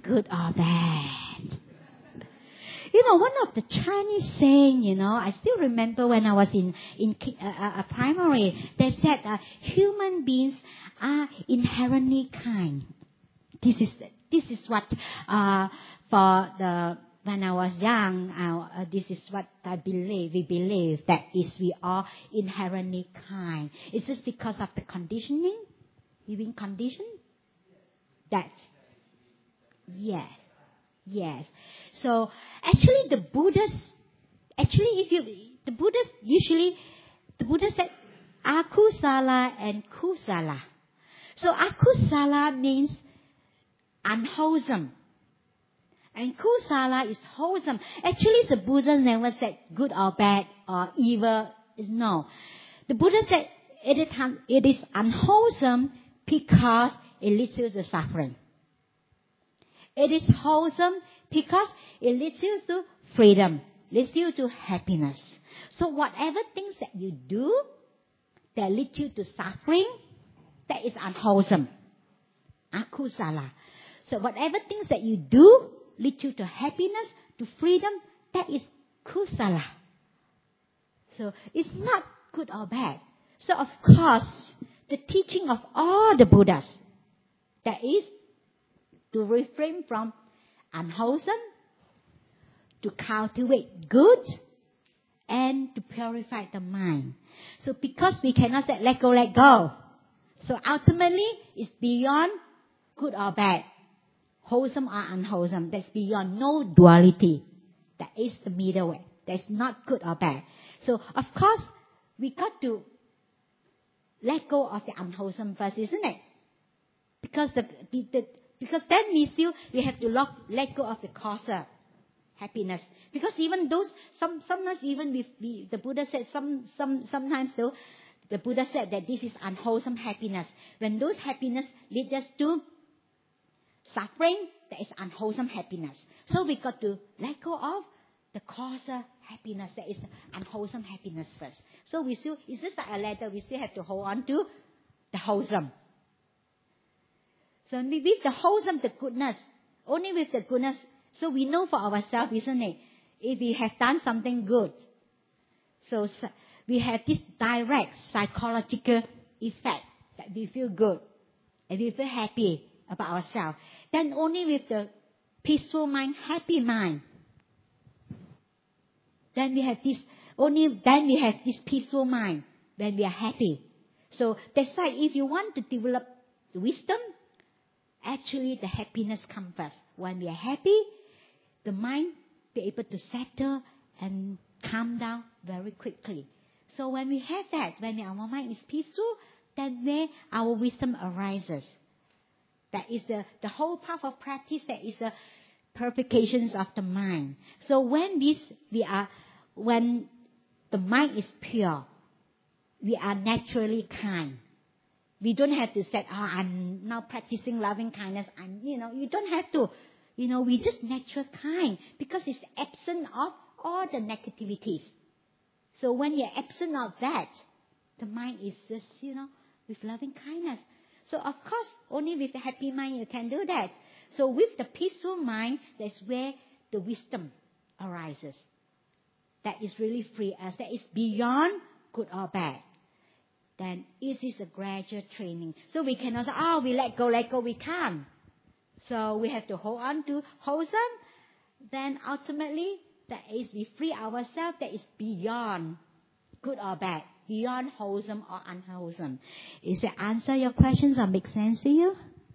Speaker 1: good or bad. You know, one of the Chinese saying, you know, I still remember when I was in in uh, uh, primary, they said uh, human beings are inherently kind. This is this is what uh, for the when I was young, uh, uh, this is what I believe. We believe that is we are inherently kind. Is this because of the conditioning? We've been conditioned. That's yes. Yes. So actually the Buddhists, actually if you, the Buddhists usually, the Buddha said akusala and kusala. So akusala means unwholesome. And kusala is wholesome. Actually the Buddha never said good or bad or evil. Is no. The Buddha said it is, it is unwholesome because it leads to the suffering. It is wholesome because it leads you to freedom, leads you to happiness. So whatever things that you do that lead you to suffering, that is unwholesome. Akusala. So whatever things that you do lead you to happiness, to freedom, that is kusala. So it's not good or bad. So of course, the teaching of all the Buddhas, that is to refrain from unwholesome, to cultivate good, and to purify the mind. So because we cannot say let go, let go. So ultimately, it's beyond good or bad, wholesome or unwholesome. That's beyond no duality. That is the middle way. That's not good or bad. So of course, we got to let go of the unwholesome first, isn't it? Because the, the, the Because then we still, we have to lock, let go of the causa, happiness. Because even those, some, sometimes even we, we, the Buddha said, some, some, sometimes though, the Buddha said that this is unwholesome happiness. When those happiness lead us to suffering, that is unwholesome happiness. So we got to let go of the causa happiness, that is unwholesome happiness first. So we still, it's just like a ladder, we still have to hold on to the wholesome. So with the wholesome, the goodness, only with the goodness. So we know for ourselves, isn't it? If we have done something good, so we have this direct psychological effect that we feel good and we feel happy about ourselves. Then only with the peaceful mind, happy mind, then we have this. Only then we have this peaceful mind when we are happy. So that's why if you want to develop wisdom, actually, the happiness comes first. When we are happy, the mind be able to settle and calm down very quickly. So when we have that, when our mind is peaceful, then where our wisdom arises. That is the, the whole path of practice. That is the purifications of the mind. So when this we are, when the mind is pure, we are naturally kind. We don't have to say, oh, I'm now practicing loving kindness. I'm, you know, you don't have to. You know, we just natural kind because it's absent of all the negativities. So when you're absent of that, the mind is just, you know, with loving kindness. So of course, only with a happy mind you can do that. So with the peaceful mind, that's where the wisdom arises. That is really free us. That is beyond good or bad. Then it is a gradual training. So we cannot say, oh, we let go, let go. We can't. So we have to hold on to wholesome. Then ultimately, that is we free ourselves. That is beyond good or bad. Beyond wholesome or unwholesome. Is it answer your questions or make sense to you?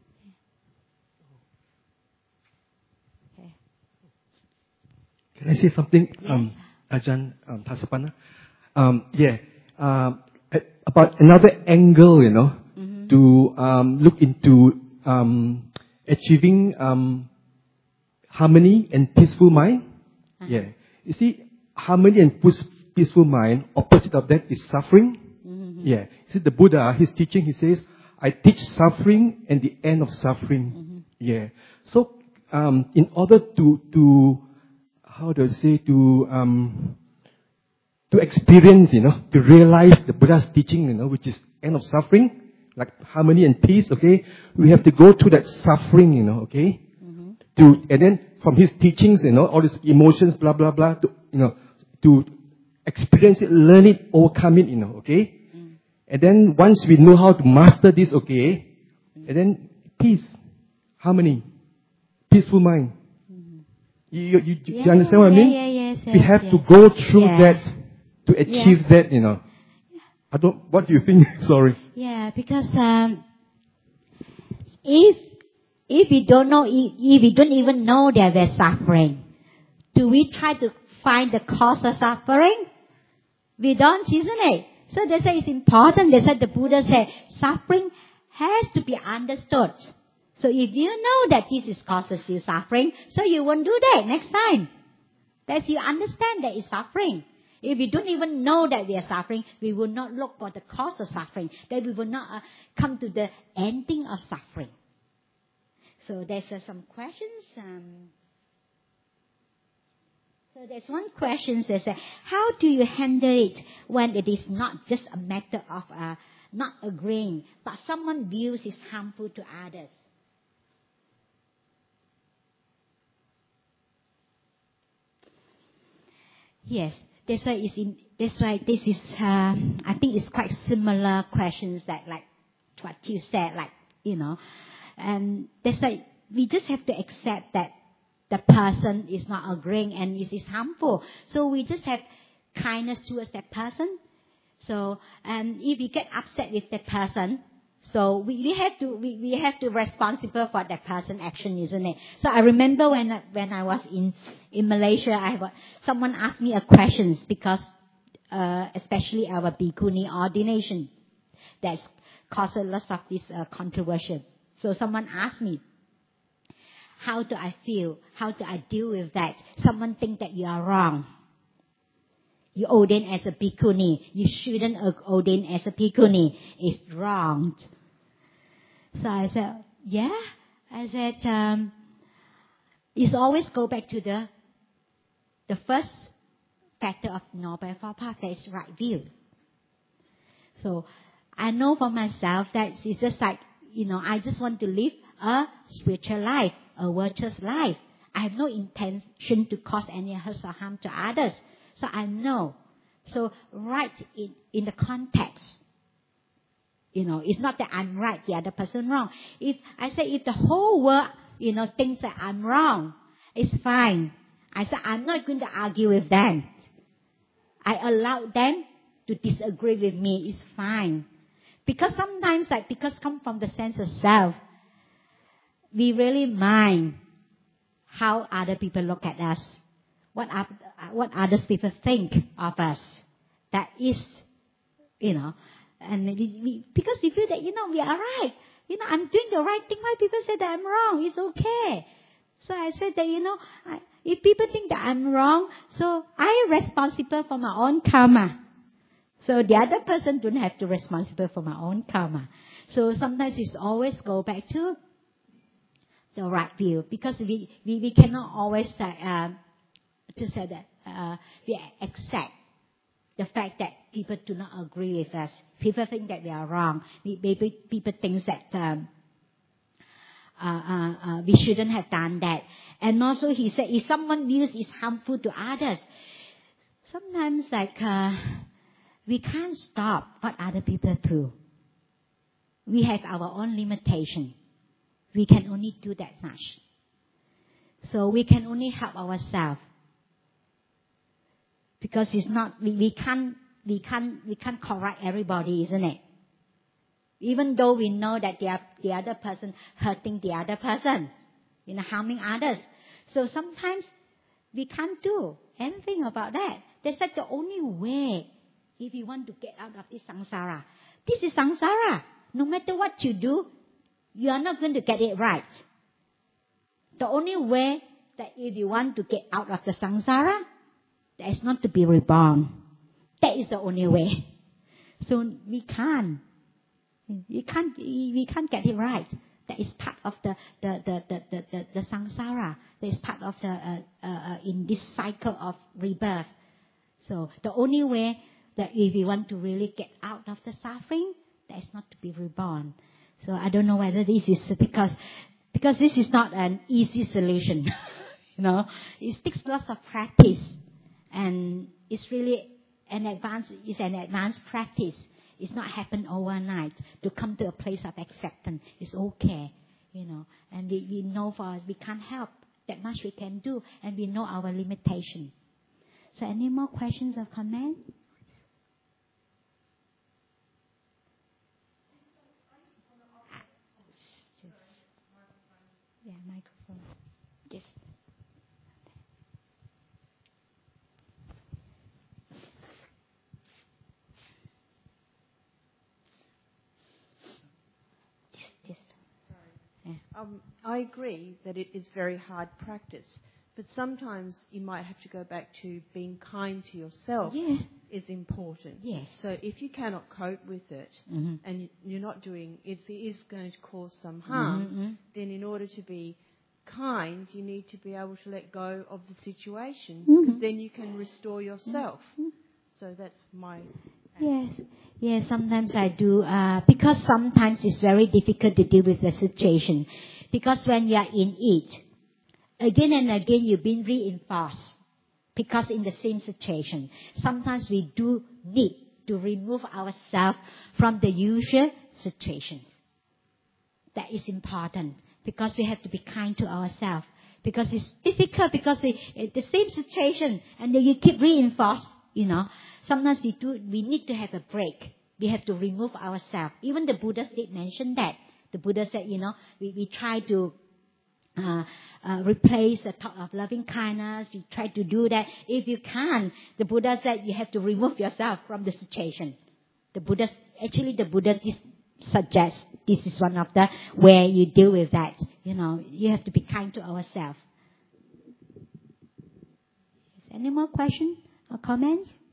Speaker 1: Okay.
Speaker 3: Can I say something,
Speaker 1: Yes.
Speaker 3: um, Ajahn um, Thasapana? Um, yeah. Um, about another angle, you know, mm-hmm. to um, look into um, achieving um, harmony and peaceful mind. Uh-huh. Yeah. You see, harmony and peaceful mind, opposite of that is suffering. Mm-hmm. Yeah. You see, the Buddha, his teaching, he says, I teach suffering and the end of suffering. Mm-hmm. Yeah. So, um, in order to, to, how do I say, to, um, to experience, you know, to realize the Buddha's teaching, you know, which is end of suffering, like harmony and peace, okay, we have to go through that suffering, you know, okay. Mm-hmm. to, and then from his teachings, you know, all these emotions, blah, blah, blah, to, you know, to experience it, learn it, overcome it, you know, okay? Mm. And then once we know how to master this, okay, mm. and then peace, harmony, peaceful mind. Mm. You, you, you,
Speaker 1: yeah,
Speaker 3: you understand what
Speaker 1: yeah,
Speaker 3: I mean?
Speaker 1: Yeah, yes, yes,
Speaker 3: we have
Speaker 1: yes.
Speaker 3: to go through
Speaker 1: yeah.
Speaker 3: that to achieve
Speaker 1: yeah.
Speaker 3: that, you know. I don't, what do you think? Sorry.
Speaker 1: Yeah, because um, if if we don't know, if we don't even know that we're suffering, do we try to find the cause of suffering? We don't, isn't it? So they say it's important. They said the Buddha said suffering has to be understood. So if you know that this is causes you suffering, so you won't do that next time. That you understand that it's suffering. If we don't even know that we are suffering, we will not look for the cause of suffering. Then we will not uh, come to the ending of suffering. So there's uh, some questions. Um, so there's one question that says, how do you handle it when it is not just a matter of uh, not agreeing, but someone views it harmful to others? Yes. That's why it's in, that's why this is, uh, I think it's quite similar questions that like what you said, like, you know, and that's why we just have to accept that the person is not agreeing and it is harmful. So we just have kindness towards that person. So, and if we get upset with that person, so we, we have to we, we have to responsible for that person action, isn't it? So I remember when when I was in in Malaysia, I was, someone asked me a question because uh, especially our bhikkhuni ordination that's caused a lot of this uh, controversy. So someone asked me, how do I feel? How do I deal with that? Someone think that you are wrong. You ordain as a bhikkhuni. You shouldn't ordain as a bhikkhuni. It's wrong. So I said, yeah. I said, um, it's always go back to the the first factor of Noble Four Paths, that is right view. So I know for myself that it's just like, you know, I just want to live a spiritual life, a virtuous life. I have no intention to cause any hurt or harm to others. So I know. So right in, in the context. You know, it's not that I'm right, the other person wrong. If I say if the whole world, you know, thinks that I'm wrong, it's fine. I say I'm not going to argue with them. I allow them to disagree with me. It's fine. Because sometimes, like, because come from the sense of self, we really mind how other people look at us. What are, what other people think of us. That is, you know, and we, we, because we feel that, you know, we are right. You know, I'm doing the right thing. Why people say that I'm wrong? It's okay. So I said that, you know, I, if people think that I'm wrong, so I am responsible for my own karma. So the other person don't have to be responsible for my own karma. So sometimes it's always go back to the right view. Because we, we, we cannot always say, uh, to say that uh, we accept the fact that people do not agree with us. People think that we are wrong. Maybe people think that um, uh, uh, uh, we shouldn't have done that. And also he said, if someone views is harmful to others, sometimes like uh, we can't stop what other people do. We have our own limitation. We can only do that much. So we can only help ourselves. Because it's not, we, we can't, we can't, we can't correct everybody, isn't it? Even though we know that the, the other person hurting the other person, you know, harming others. So sometimes we can't do anything about that. That's like the only way if you want to get out of this samsara. This is samsara. No matter what you do, you are not going to get it right. The only way that if you want to get out of the samsara, that is not to be reborn. That is the only way. So we can't. We can't, we can't get it right. That is part of the, the, the, the, the, the, the samsara. That is part of the, uh, uh, uh, in this cycle of rebirth. So the only way that if we want to really get out of the suffering, that is not to be reborn. So I don't know whether this is because Because this is not an easy solution. You know, it takes lots of practice, and it's really an advanced, it's an advanced practice. It's not happen overnight to come to a place of acceptance. It's okay, you know, and we, we know for us, we can't help that much we can do, and we know our limitation. So any more questions or comments? Yeah, microphone. Yes. Just, yeah.
Speaker 4: Um, I agree that it is very hard practice, but sometimes you might have to go back to being kind to yourself.
Speaker 1: Yeah.
Speaker 4: Is important.
Speaker 1: Yes.
Speaker 4: So if you cannot cope with it,
Speaker 1: Mm-hmm.
Speaker 4: and you're not doing it, it is going to cause some harm,
Speaker 1: Mm-hmm.
Speaker 4: then in order to be kind, you need to be able to let go of the situation,
Speaker 1: Mhm.
Speaker 4: because then you can restore yourself.
Speaker 1: Mhm.
Speaker 4: So that's my...
Speaker 1: Yes, yes, sometimes I do, uh, because sometimes it's very difficult to deal with the situation. Because when you are in it, again and again you've been reinforced. Because in the same situation, sometimes we do need to remove ourselves from the usual situations. That is important, because we have to be kind to ourselves. Because it's difficult, because the, the same situation, and then you keep reinforced, you know. Sometimes we do, we need to have a break. We have to remove ourselves. Even the Buddha did mention that. The Buddha said, you know, we, we try to uh, uh, replace the thought of loving kindness. You try to do that. If you can't, the Buddha said you have to remove yourself from the situation. The Buddha, actually the Buddha suggests this is one of the way you deal with that. You know, you have to be kind to ourselves. Any more questions or comments?